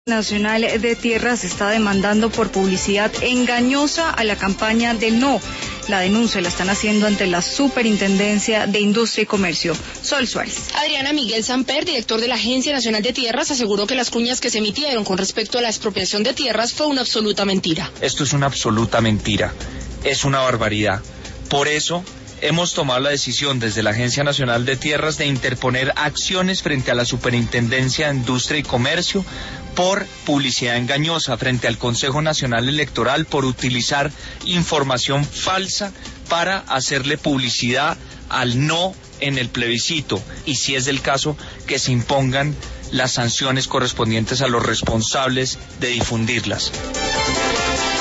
Nacional de Tierras está demandando por publicidad engañosa a la campaña del no. La denuncia la están haciendo ante la Superintendencia de Industria y Comercio. Sol Suárez. Adriana Miguel Samper, director de la Agencia Nacional de Tierras, aseguró que las cuñas que se emitieron con respecto a la expropiación de tierras fue una absoluta mentira. Esto es una absoluta mentira, es una barbaridad. Por eso hemos tomado la decisión desde la Agencia Nacional de Tierras de interponer acciones frente a la Superintendencia de Industria y Comercio por publicidad engañosa, frente al Consejo Nacional Electoral por utilizar información falsa para hacerle publicidad al no en el plebiscito, y si es del caso, que se impongan las sanciones correspondientes a los responsables de difundirlas.